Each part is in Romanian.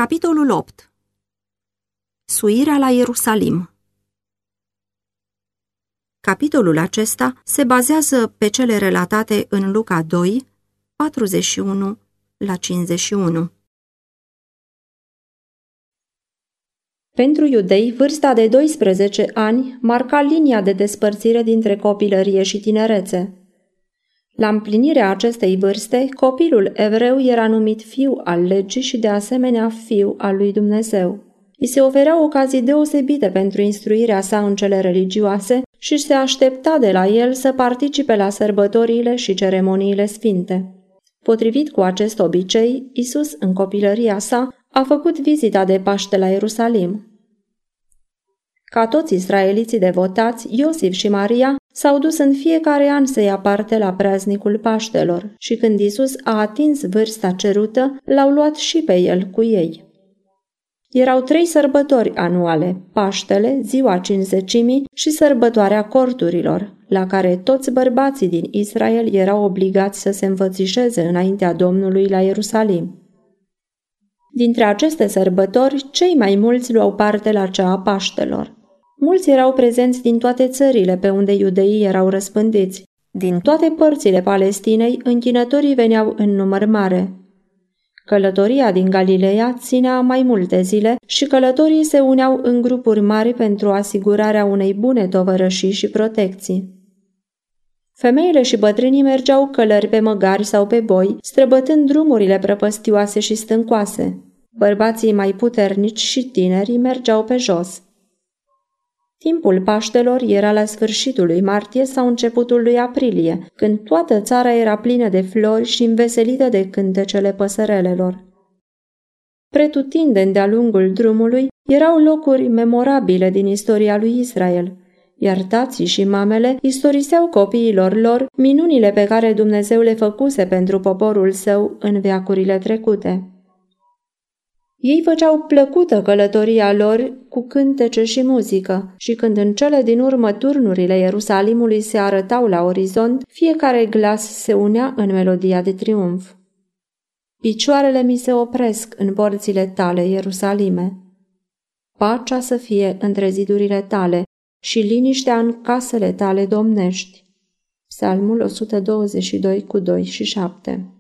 Capitolul 8. Suirea la Ierusalim. Capitolul acesta se bazează pe cele relatate în Luca 2, 41-51. Pentru iudei, vârsta de 12 ani marca linia de despărțire dintre copilărie și tinerețe. La împlinirea acestei vârste, copilul evreu era numit fiu al legii și de asemenea fiu al lui Dumnezeu. Îi se ofereau ocazii deosebite pentru instruirea sa în cele religioase și se aștepta de la el să participe la sărbătorile și ceremoniile sfinte. Potrivit cu acest obicei, Iisus, în copilăria sa, a făcut vizita de Paște la Ierusalim. Ca toți israeliții devotați, Iosif și Maria s-au dus în fiecare an să ia parte la praznicul Paștelor și când Iisus a atins vârsta cerută, l-au luat și pe el cu ei. Erau 3 sărbători anuale, Paștele, Ziua Cincizecimii și Sărbătoarea Corturilor, la care toți bărbații din Israel erau obligați să se înfățișeze înaintea Domnului la Ierusalim. Dintre aceste sărbători, cei mai mulți luau parte la cea a Paștelor. Mulți erau prezenți din toate țările pe unde iudeii erau răspândiți. Din toate părțile Palestinei, închinătorii veneau în număr mare. Călătoria din Galileea ținea mai multe zile și călătorii se uneau în grupuri mari pentru asigurarea unei bune tovărășii și protecții. Femeile și bătrânii mergeau călări pe măgari sau pe boi, străbătând drumurile prăpăstioase și stâncoase. Bărbații mai puternici și tinerii mergeau pe jos. Timpul Paștelor era la sfârșitul lui martie sau începutul lui aprilie, când toată țara era plină de flori și înveselită de cântecele păsărelelor. Pretutindeni de-a lungul drumului erau locuri memorabile din istoria lui Israel, iar tații și mamele istoriseau copiilor lor minunile pe care Dumnezeu le făcuse pentru poporul său în veacurile trecute. Ei făceau plăcută călătoria lor cu cântece și muzică și când în cele din urmă turnurile Ierusalimului se arătau la orizont, fiecare glas se unea în melodia de triumf. Picioarele mi se opresc în porțile tale, Ierusalime. Pacea să fie între zidurile tale și liniștea în casele tale domnești. Psalmul 122 cu 2 și 7.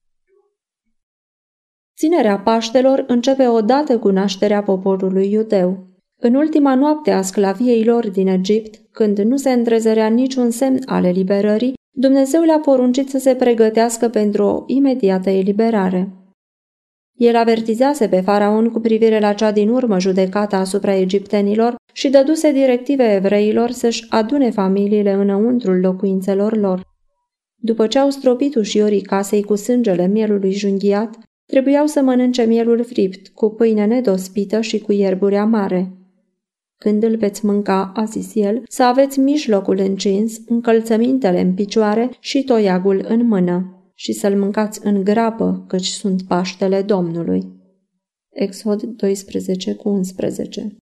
Ținerea Paștelor începe odată cu nașterea poporului iudeu. În ultima noapte a sclaviei lor din Egipt, când nu se întrezărea niciun semn al eliberării, Dumnezeu le-a poruncit să se pregătească pentru o imediată eliberare. El avertizase pe faraon cu privire la cea din urmă judecată asupra egiptenilor și dăduse directive evreilor să-și adune familiile înăuntrul locuințelor lor. După ce au stropit ușiorii casei cu sângele mielului junghiat, trebuiau să mănânce mielul fript, cu pâine nedospită și cu ierburi amare. Când îl veți mânca, a zis el, să aveți mijlocul încins, încălțămintele în picioare și toiagul în mână, și să-l mâncați în grabă, căci sunt Paștele Domnului. Exod 12:11.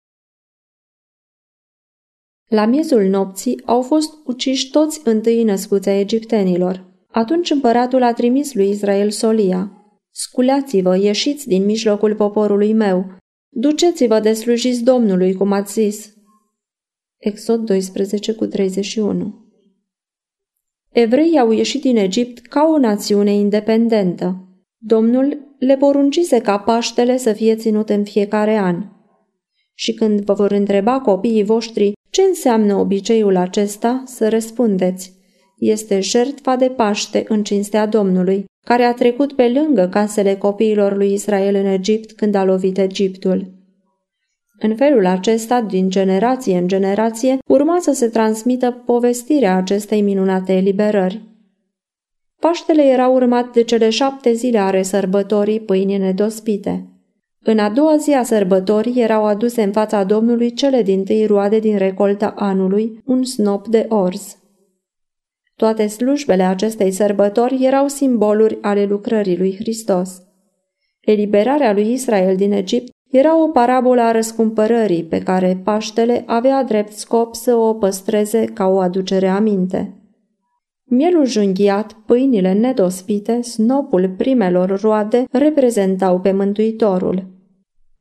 La miezul nopții au fost uciși toți întâi născuți ai egiptenilor. Atunci împăratul a trimis lui Israel solia: Sculați-vă, ieșiți din mijlocul poporului meu, duceți-vă de slujiți Domnului, cum ați zis. Exod 12:31. Evreii au ieșit din Egipt ca o națiune independentă. Domnul le poruncise ca Paștele să fie ținut în fiecare an. Și când vă vor întreba copiii voștri ce înseamnă obiceiul acesta, să răspundeți: este jertfa de Paște în cinstea Domnului, care a trecut pe lângă casele copiilor lui Israel în Egipt când a lovit Egiptul. În felul acesta, din generație în generație, urma să se transmită povestirea acestei minunate eliberări. Paștele era urmat de cele 7 zile ale sărbătorii pâinii nedospite. În a doua zi a sărbătorii erau aduse în fața Domnului cele dintâi roade din recolta anului, un snop de orz. Toate slujbele acestei sărbători erau simboluri ale lucrării lui Hristos. Eliberarea lui Israel din Egipt era o parabolă a răscumpărării pe care Paștele avea drept scop să o păstreze ca o aducere aminte. Mielul junghiat, pâinile nedospite, snopul primelor roade reprezentau pe Mântuitorul.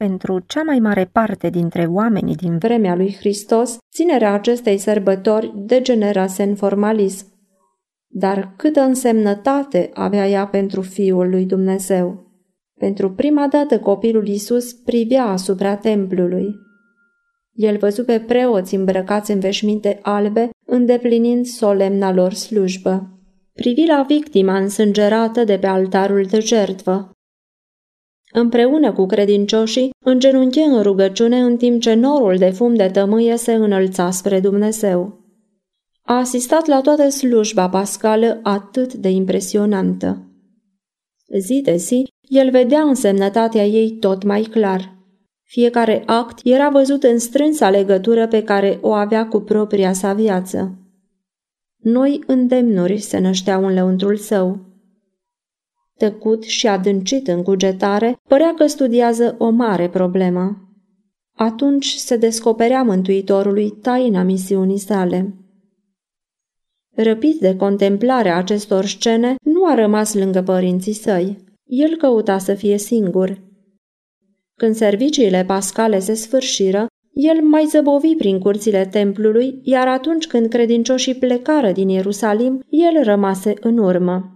pentru cea mai mare parte dintre oamenii din vremea lui Hristos, ținerea acestei sărbători degenerase în formalism. Dar câtă însemnătate avea ea pentru Fiul lui Dumnezeu! Pentru prima dată copilul Iisus privea asupra templului. El văzu pe preoți îmbrăcați în veșminte albe, îndeplinind solemna lor slujbă. Privi la victima însângerată de pe altarul de jertfă. Împreună cu credincioșii, îngenunche în rugăciune în timp ce norul de fum de tămâie se înălța spre Dumnezeu. A asistat la toată slujba pascală atât de impresionantă. Zi de zi, el vedea însemnătatea ei tot mai clar. Fiecare act era văzut în strânsa legătură pe care o avea cu propria sa viață. Noi îndemnuri se nășteau în lăuntrul său. Tăcut și adâncit în cugetare, părea că studiază o mare problemă. Atunci se descoperea Mântuitorului taina misiunii sale. Răpit de contemplarea acestor scene, nu a rămas lângă părinții săi. El căuta să fie singur. Când serviciile pascale se sfârșiră, el mai zăbovi prin curțile templului, iar atunci când credincioșii plecară din Ierusalim, el rămase în urmă.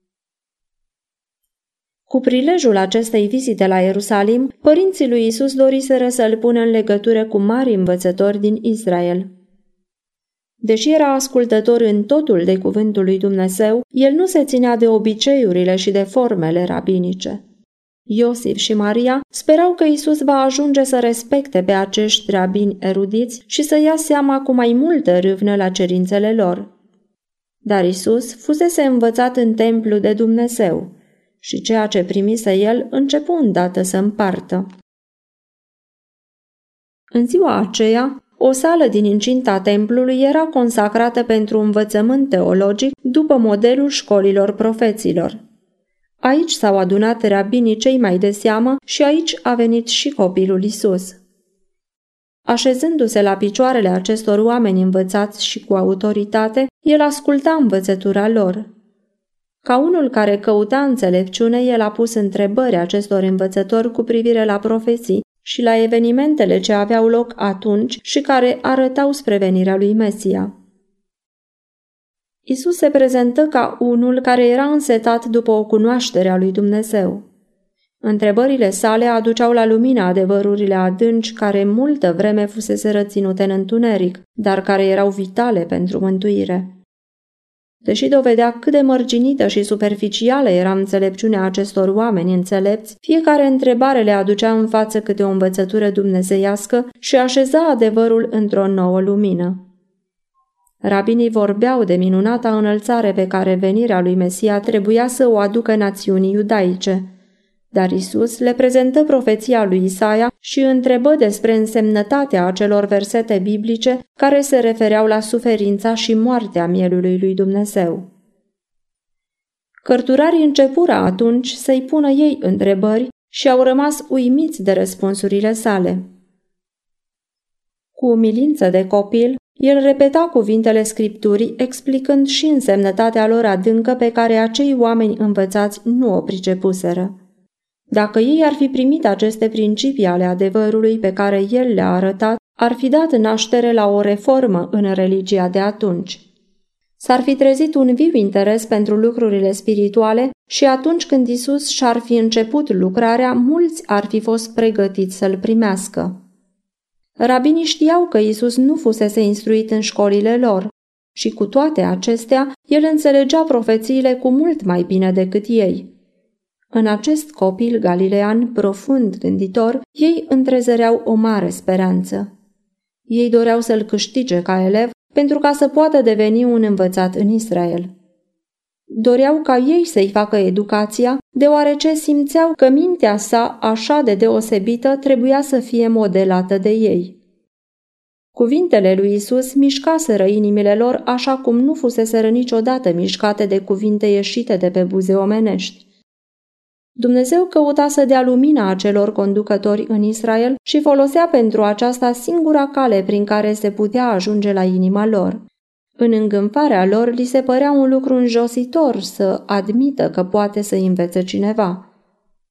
Cu prilejul acestei vizite la Ierusalim, părinții lui Iisus doriseră să-l pună în legătură cu mari învățători din Israel. Deși era ascultător în totul de cuvântul lui Dumnezeu, el nu se ținea de obiceiurile și de formele rabinice. Iosif și Maria sperau că Iisus va ajunge să respecte pe acești rabini erudiți și să ia seama cu mai multă râvnă la cerințele lor. Dar Iisus fusese învățat în templu de Dumnezeu și ceea ce primise el începu îndată să împartă. În ziua aceea, o sală din incinta templului era consacrată pentru învățământ teologic după modelul școlilor profeților. Aici s-au adunat rabinii cei mai de seamă și aici a venit și copilul Iisus. Așezându-se la picioarele acestor oameni învățați și cu autoritate, el asculta învățătura lor. Ca unul care căuta înțelepciune, el a pus întrebări acestor învățători cu privire la profeții și la evenimentele ce aveau loc atunci și care arătau spre venirea lui Mesia. Iisus se prezentă ca unul care era însetat după o cunoaștere a lui Dumnezeu. Întrebările sale aduceau la lumină adevărurile adânci care multă vreme fusese reținute în întuneric, dar care erau vitale pentru mântuire. Deși dovedea cât de mărginită și superficială era înțelepciunea acestor oameni înțelepți, fiecare întrebare le aducea în față câte o învățătură dumnezeiască și așeza adevărul într-o nouă lumină. Rabinii vorbeau de minunata înălțare pe care venirea lui Mesia trebuia să o aducă națiunii iudaice, dar Iisus le prezentă profeția lui Isaia și întrebă despre însemnătatea acelor versete biblice care se refereau la suferința și moartea mielului lui Dumnezeu. Cărturarii începură atunci să-i pună ei întrebări și au rămas uimiți de răspunsurile sale. Cu umilință de copil, el repeta cuvintele Scripturii, explicând și însemnătatea lor adâncă pe care acei oameni învățați nu o pricepuseră. Dacă ei ar fi primit aceste principii ale adevărului pe care el le-a arătat, ar fi dat naștere la o reformă în religia de atunci. S-ar fi trezit un viu interes pentru lucrurile spirituale și atunci când Iisus și-ar fi început lucrarea, mulți ar fi fost pregătiți să-l primească. Rabinii știau că Iisus nu fusese instruit în școlile lor și cu toate acestea, el înțelegea profețiile cu mult mai bine decât ei. În acest copil galilean profund gânditor, ei întrezăreau o mare speranță. Ei doreau să-l câștige ca elev pentru ca să poată deveni un învățat în Israel. Doreau ca ei să-i facă educația, deoarece simțeau că mintea sa, așa de deosebită, trebuia să fie modelată de ei. Cuvintele lui Iisus mișcaseră inimile lor așa cum nu fuseseră niciodată mișcate de cuvinte ieșite de pe buze omenești. Dumnezeu căuta să dea lumina acelor conducători în Israel și folosea pentru aceasta singura cale prin care se putea ajunge la inima lor. În îngânfarea lor li se părea un lucru înjositor să admită că poate să învețe cineva.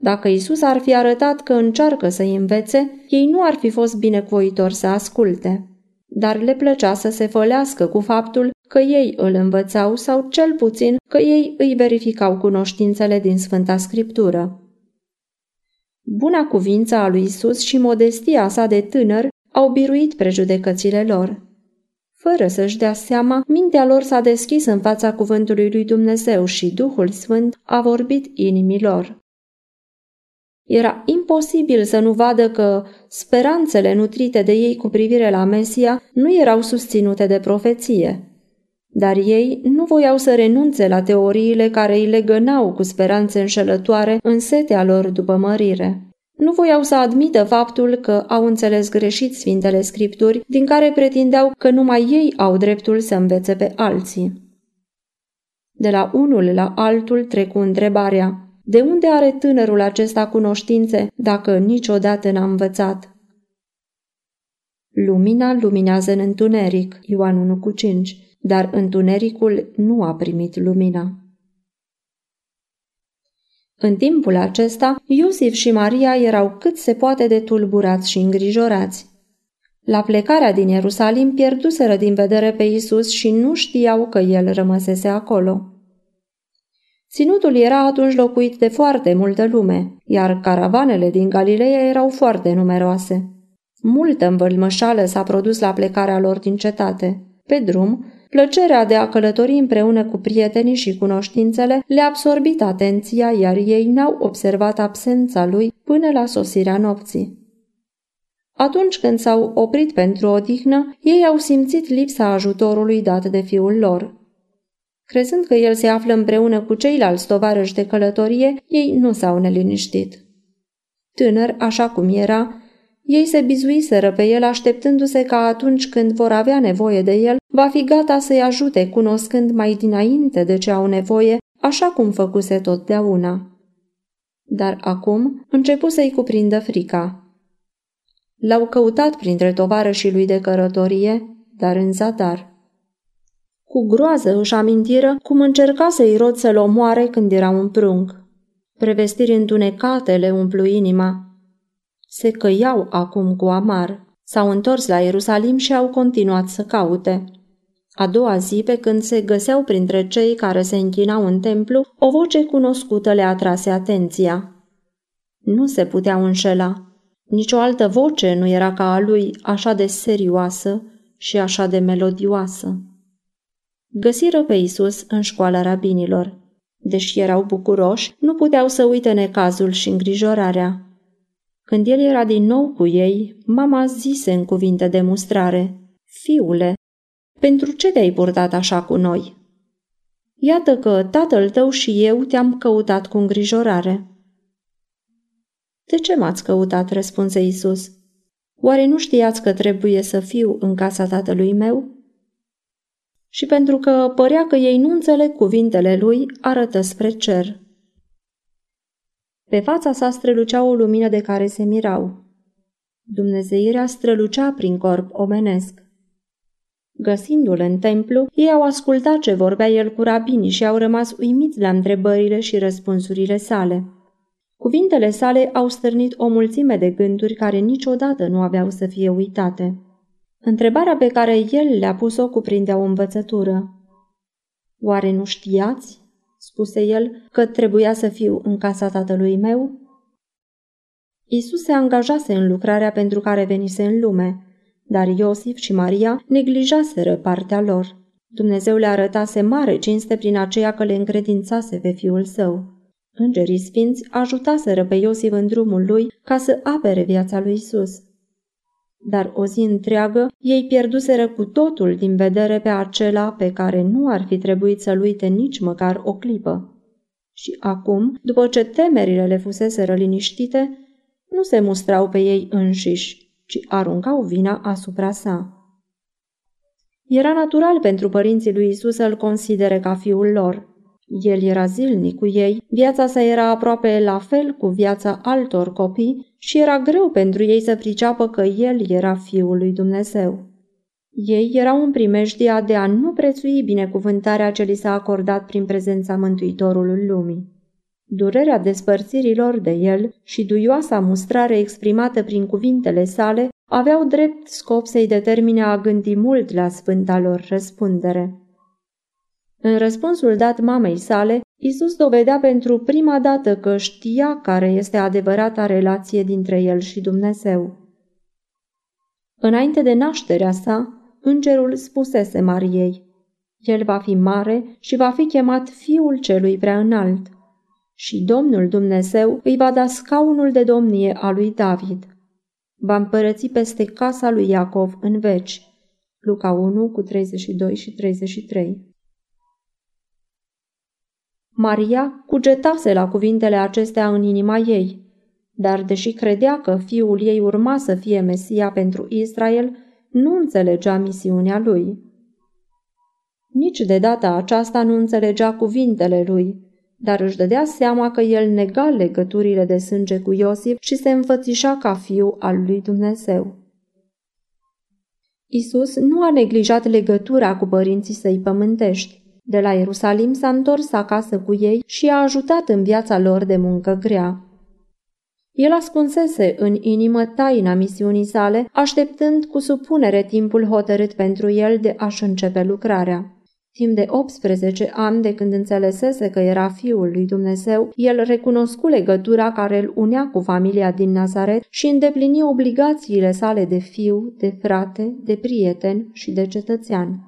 Dacă Isus ar fi arătat că încearcă să-i învețe, ei nu ar fi fost binevoitori să asculte. Dar le plăcea să se fălească cu faptul că ei îl învățau sau cel puțin că ei îi verificau cunoștințele din Sfânta Scriptură. Buna cuvință a lui Isus și modestia sa de tânăr au biruit prejudecățile lor. Fără să-și dea seama, mintea lor s-a deschis în fața cuvântului lui Dumnezeu și Duhul Sfânt a vorbit inimilor. Era imposibil să nu vadă că speranțele nutrite de ei cu privire la Mesia nu erau susținute de profeție. Dar ei nu voiau să renunțe la teoriile care îi legănau cu speranțe înșelătoare în setea lor după mărire. Nu voiau să admită faptul că au înțeles greșit Sfintele Scripturi, din care pretindeau că numai ei au dreptul să învețe pe alții. De la unul la altul trecu întrebarea: de unde are tânărul acesta cunoștințe dacă niciodată n-a învățat? Lumina luminează în întuneric, Ioan 1,5, dar întunericul nu a primit lumina. În timpul acesta, Iosif și Maria erau cât se poate de tulburați și îngrijorați. La plecarea din Ierusalim pierduseră din vedere pe Isus și nu știau că el rămăsese acolo. Ținutul era atunci locuit de foarte multă lume, iar caravanele din Galileea erau foarte numeroase. Multă învălmășală s-a produs la plecarea lor din cetate. Pe drum, plăcerea de a călători împreună cu prietenii și cunoștințele le-a absorbit atenția, iar ei n-au observat absența lui până la sosirea nopții. Atunci când s-au oprit pentru odihnă, ei au simțit lipsa ajutorului dat de fiul lor. Crezând că el se află împreună cu ceilalți tovarăși de călătorie, ei nu s-au neliniștit. Tânăr, așa cum era, ei se bizuiseră pe el așteptându-se că atunci când vor avea nevoie de el, va fi gata să-i ajute, cunoscând mai dinainte de ce au nevoie, așa cum făcuse totdeauna. Dar acum începu să-i cuprindă frica. L-au căutat printre tovarășii lui de călătorie, dar în zadar. Cu groază își amintiră cum încerca să-i rod să-l omoare când era un prunc. Prevestiri întunecate le umplu inima. Se căiau acum cu amar. S-au întors la Ierusalim și au continuat să caute. A doua zi, pe când se găseau printre cei care se închinau în templu, o voce cunoscută le atrase atenția. Nu se puteau înșela. Nici o altă voce nu era ca a lui, așa de serioasă și așa de melodioasă. Găsiră pe Isus în școala rabinilor. Deși erau bucuroși, nu puteau să uite necazul și îngrijorarea. Când el era din nou cu ei, mama zise în cuvinte de mustrare: Fiule, pentru ce te-ai purtat așa cu noi? Iată că tatăl tău și eu te-am căutat cu îngrijorare. De ce m-ați căutat? Răspunse Isus. Oare nu știați că trebuie să fiu în casa tatălui meu? Și pentru că părea că ei nu înțeleg cuvintele lui, arătă spre cer. Pe fața sa strălucea o lumină de care se mirau. Dumnezeirea strălucea prin corp omenesc. Găsindu-l în templu, ei au ascultat ce vorbea el cu rabinii și au rămas uimiți la întrebările și răspunsurile sale. Cuvintele sale au stârnit o mulțime de gânduri care niciodată nu aveau să fie uitate. Întrebarea pe care el le-a pus-o cuprindea o învățătură. Oare nu știați, spuse el, că trebuia să fiu în casa tatălui meu? Isus se angajase în lucrarea pentru care venise în lume, dar Iosif și Maria neglijaseră partea lor. Dumnezeu le arătase mare cinste prin aceea că le încredințase pe fiul său. Îngerii sfinți ajutaseră pe Iosif în drumul lui ca să apere viața lui Isus. Dar o zi întreagă ei pierduseră cu totul din vedere pe acela pe care nu ar fi trebuit să-l uite nici măcar o clipă. Și acum, după ce temerile le fuseseră liniștite, nu se mustrau pe ei înșiși, ci aruncau vina asupra sa. Era natural pentru părinții lui Isus să-l considere ca fiul lor. El era zilnic cu ei, viața sa era aproape la fel cu viața altor copii și era greu pentru ei să priceapă că el era Fiul lui Dumnezeu. Ei erau în primejdia de a nu prețui binecuvântarea ce li s-a acordat prin prezența Mântuitorului lumii. Durerea despărțirilor de el și duioasa mustrare exprimată prin cuvintele sale aveau drept scop să-i determine a gândi mult la sfânta lor răspundere. În răspunsul dat mamei sale, Iisus dovedea pentru prima dată că știa care este adevărata relație dintre el și Dumnezeu. Înainte de nașterea sa, îngerul spusese Mariei: El va fi mare și va fi chemat Fiul Celui Preaînalt. Și Domnul Dumnezeu îi va da scaunul de domnie a lui David. Va împărăți peste casa lui Iacov în veci. Luca 1 cu 32 și 33. Maria cugetase la cuvintele acestea în inima ei, dar deși credea că fiul ei urma să fie Mesia pentru Israel, nu înțelegea misiunea lui. Nici de data aceasta nu înțelegea cuvintele lui, dar își dădea seama că el nega legăturile de sânge cu Iosif și se înfățișa ca fiu al lui Dumnezeu. Iisus nu a neglijat legătura cu părinții săi pământești. De la Ierusalim s-a întors acasă cu ei și a ajutat în viața lor de muncă grea. El ascunsese în inimă taina misiunii sale, așteptând cu supunere timpul hotărât pentru el de a-și începe lucrarea. Timp de 18 ani de când înțelesese că era Fiul lui Dumnezeu, el recunoscu legătura care îl unea cu familia din Nazaret și îndeplini obligațiile sale de fiu, de frate, de prieten și de cetățean.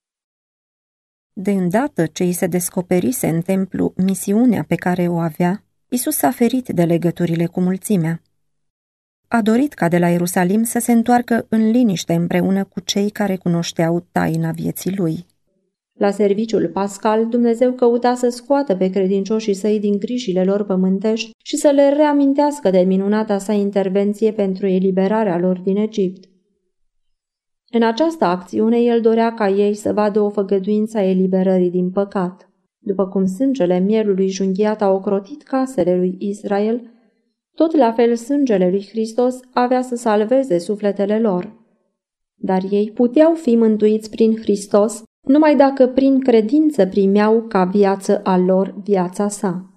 De îndată ce îi se descoperise în templu misiunea pe care o avea, Iisus s-a ferit de legăturile cu mulțimea. A dorit ca de la Ierusalim să se întoarcă în liniște împreună cu cei care cunoșteau taina vieții lui. La serviciul pascal, Dumnezeu căuta să scoată pe credincioșii săi din grijile lor pământești și să le reamintească de minunata sa intervenție pentru eliberarea lor din Egipt. În această acțiune, el dorea ca ei să vadă o făgăduință a eliberării din păcat. După cum sângele mielului junghiat a ocrotit casele lui Israel, tot la fel sângele lui Hristos avea să salveze sufletele lor. Dar ei puteau fi mântuiți prin Hristos numai dacă prin credință primeau ca viață a lor viața sa.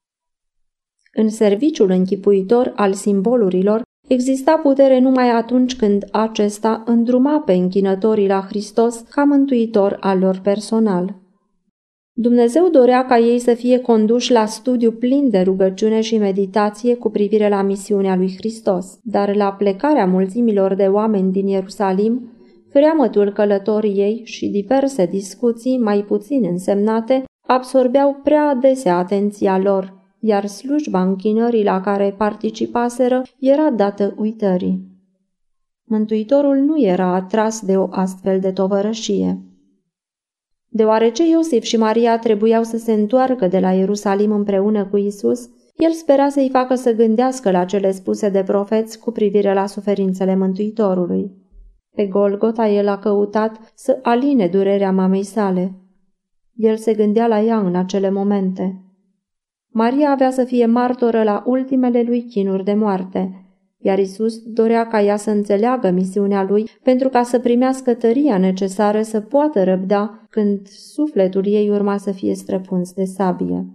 În serviciul închipuitor al simbolurilor exista putere numai atunci când acesta îndruma pe închinătorii la Hristos ca mântuitor al lor personal. Dumnezeu dorea ca ei să fie conduși la studiu plin de rugăciune și meditație cu privire la misiunea lui Hristos, dar la plecarea mulțimilor de oameni din Ierusalim, freamătul călătoriei și diverse discuții mai puțin însemnate absorbeau prea adesea atenția lor, iar slujba închinării la care participaseră era dată uitării. Mântuitorul nu era atras de o astfel de tovărășie. Deoarece Iosif și Maria trebuiau să se întoarcă de la Ierusalim împreună cu Isus, el spera să-i facă să gândească la cele spuse de profeți cu privire la suferințele Mântuitorului. Pe Golgota el a căutat să aline durerea mamei sale. El se gândea la ea în acele momente. Maria avea să fie martoră la ultimele lui chinuri de moarte, iar Isus dorea ca ea să înțeleagă misiunea lui pentru ca să primească tăria necesară să poată răbda când sufletul ei urma să fie străpuns de sabie.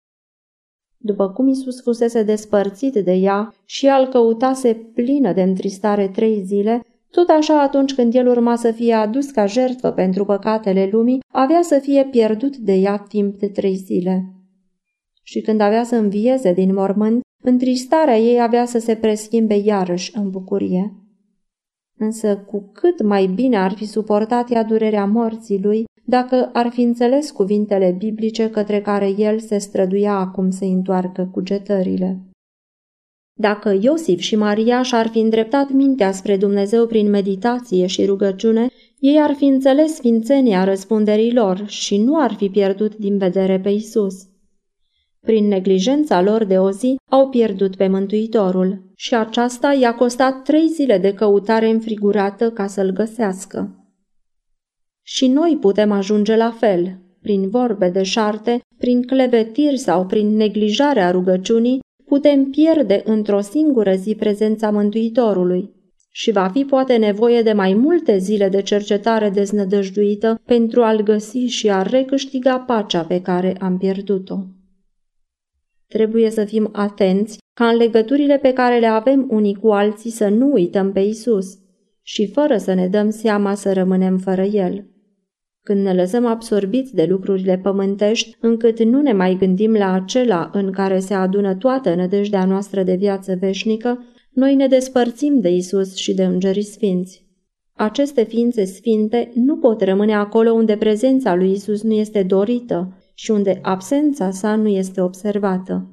După cum Isus fusese despărțit de ea și ea îl căutase plină de întristare 3 zile, tot așa atunci când el urma să fie adus ca jertfă pentru păcatele lumii, avea să fie pierdut de ea timp de 3 zile. Și când avea să învieze din mormânt, întristarea ei avea să se preschimbe iarăși în bucurie. Însă cu cât mai bine ar fi suportat ea durerea morții lui, dacă ar fi înțeles cuvintele biblice către care el se străduia acum să-i întoarcă cugetările. Dacă Iosif și Maria și-ar fi îndreptat mintea spre Dumnezeu prin meditație și rugăciune, ei ar fi înțeles sfințenia răspunderii lor și nu ar fi pierdut din vedere pe Isus. Prin neglijența lor de o zi, au pierdut pe Mântuitorul și aceasta i-a costat 3 zile de căutare înfrigurată ca să-l găsească. Și noi putem ajunge la fel, prin vorbe deșarte, prin clevetiri sau prin neglijarea rugăciunii, putem pierde într-o singură zi prezența Mântuitorului și va fi poate nevoie de mai multe zile de cercetare deznădăjduită pentru a-l găsi și a recâștiga pacea pe care am pierdut-o. Trebuie să fim atenți ca în legăturile pe care le avem unii cu alții să nu uităm pe Isus și fără să ne dăm seama să rămânem fără El. Când ne lăsăm absorbiți de lucrurile pământești, încât nu ne mai gândim la acela în care se adună toată nădejdea noastră de viață veșnică, noi ne despărțim de Isus și de îngerii sfinți. Aceste ființe sfinte nu pot rămâne acolo unde prezența lui Isus nu este dorită și unde absența sa nu este observată.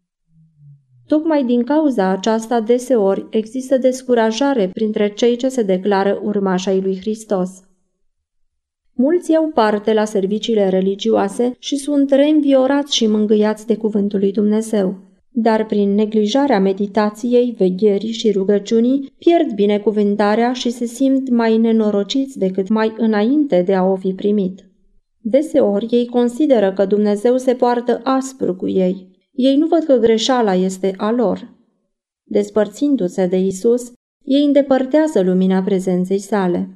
Tocmai din cauza aceasta deseori există descurajare printre cei ce se declară urmași ai lui Hristos. Mulți iau parte la serviciile religioase și sunt reînviorați și mângâiați de cuvântul lui Dumnezeu, dar prin neglijarea meditației, vegherii și rugăciunii pierd binecuvântarea și se simt mai nenorociți decât mai înainte de a o fi primit. Deseori ei consideră că Dumnezeu se poartă aspru cu ei. Ei nu văd că greșeala este a lor. Despărțindu-se de Isus, ei îndepărtează lumina prezenței sale.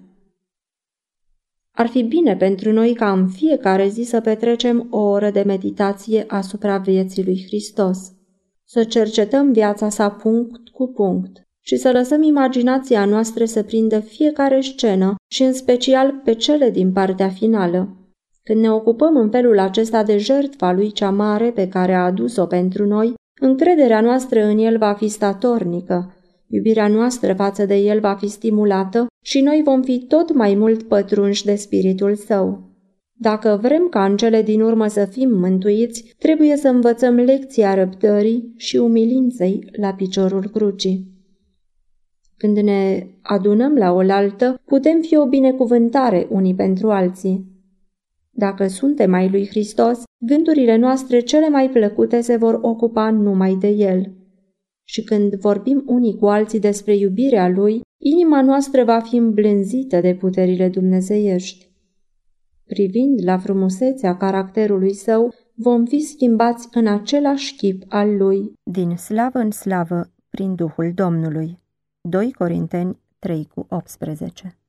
Ar fi bine pentru noi ca în fiecare zi să petrecem o oră de meditație asupra vieții lui Hristos, să cercetăm viața sa punct cu punct și să lăsăm imaginația noastră să prindă fiecare scenă și în special pe cele din partea finală. Când ne ocupăm în felul acesta de jertfa lui cea mare pe care a adus-o pentru noi, încrederea noastră în el va fi statornică, iubirea noastră față de el va fi stimulată și noi vom fi tot mai mult pătrunși de spiritul său. Dacă vrem ca în cele din urmă să fim mântuiți, trebuie să învățăm lecția răbdării și umilinței la piciorul crucii. Când ne adunăm la oaltă, putem fi o binecuvântare unii pentru alții. Dacă suntem ai lui Hristos, gândurile noastre cele mai plăcute se vor ocupa numai de El. Și când vorbim unii cu alții despre iubirea Lui, inima noastră va fi îmblânzită de puterile dumnezeiești. Privind la frumusețea caracterului Său, vom fi schimbați în același chip al Lui. Din slavă în slavă, prin Duhul Domnului. 2 Corinteni 3:18